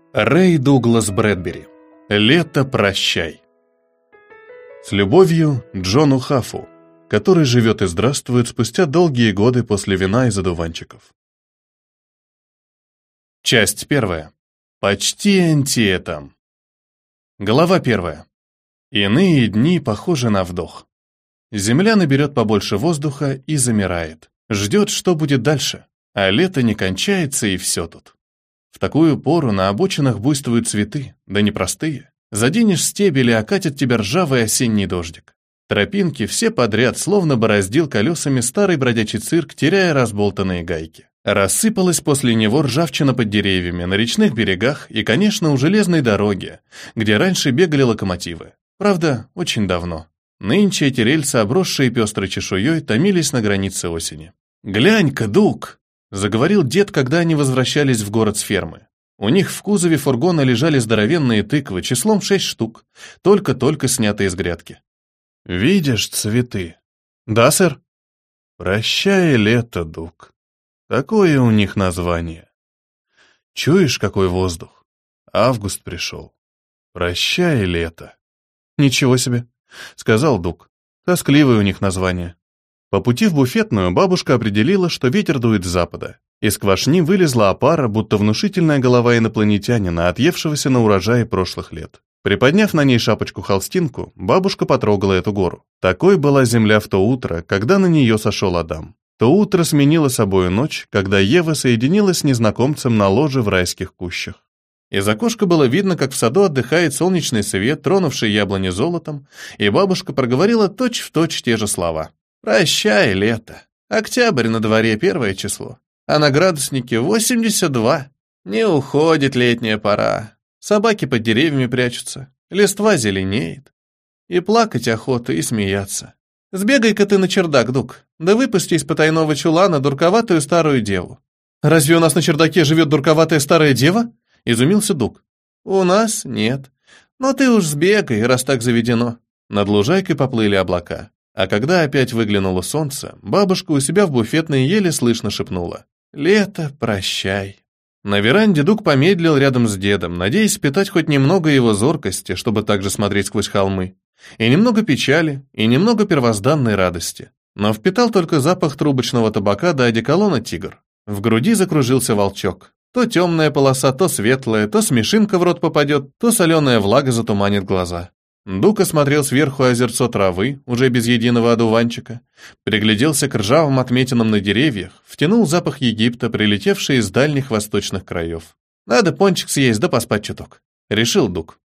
Рэй Дуглас Брэдбери. «Лето, прощай». С любовью, Джону Хаффу, который живет и здравствует спустя долгие годы после вина из одуванчиков. Часть первая. Почти антиэтам. Глава первая. Иные дни похожи на вдох. Земля наберет побольше воздуха и замирает. Ждет, что будет дальше, а лето не кончается, и все тут. В такую пору на обочинах буйствуют цветы, да непростые. Заденешь стебель, и окатит тебя ржавый осенний дождик. Тропинки все подряд словно бороздил колесами старый бродячий цирк, теряя разболтанные гайки. Рассыпалась после него ржавчина под деревьями, на речных берегах и, конечно, у железной дороги, где раньше бегали локомотивы. Правда, очень давно. Нынче эти рельсы, обросшие пестрой чешуей, томились на границе осени. «Глянь-ка, Дуг!» — заговорил дед, когда они возвращались в город с фермы. У них в кузове фургона лежали здоровенные тыквы, числом 6 штук, только-только снятые с грядки. «Видишь цветы?» «Да, сэр». «Прощай, лето, Дуг. Такое у них название. Чуешь, какой воздух? Август пришел. Прощай, лето». «Ничего себе», — сказал Дуг. «Тоскливое у них название». По пути в буфетную бабушка определила, что ветер дует с запада. Из квашни вылезла опара, будто внушительная голова инопланетянина, отъевшегося на урожае прошлых лет. Приподняв на ней шапочку-холстинку, бабушка потрогала эту гору. Такой была земля в то утро, когда на нее сошел Адам. То утро сменило собою ночь, когда Ева соединилась с незнакомцем на ложе в райских кущах. Из окошка было видно, как в саду отдыхает солнечный свет, тронувший яблони золотом, и бабушка проговорила точь-в-точь те же слова. «Прощай, лето. Октябрь на дворе, 1 число. А на градуснике 82. Не уходит летняя пора. Собаки под деревьями прячутся. Листва зеленеет. И плакать охота, и смеяться. Сбегай-ка ты на чердак, Дуг, да выпусти из потайного чулана дурковатую старую деву». «Разве у нас на чердаке живет дурковатая старая дева?» — изумился Дуг. «У нас нет. Но ты уж сбегай, раз так заведено». Над лужайкой поплыли облака. А когда опять выглянуло солнце, бабушка у себя в буфетной еле слышно шепнула: «Лето, прощай». На веранде Дуг помедлил рядом с дедом, надеясь впитать хоть немного его зоркости, чтобы также смотреть сквозь холмы, и немного печали, и немного первозданной радости. Но впитал только запах трубочного табака до одеколона «Тигр». В груди закружился волчок. То темная полоса, то светлая, то смешинка в рот попадет, то соленая влага затуманит глаза. Дуг осмотрел сверху озерцо травы, уже без единого одуванчика, пригляделся к ржавым отметинам на деревьях, втянул запах Египта, прилетевший из дальних восточных краев. «Надо пончик съесть да поспать чуток», — решил Дуг.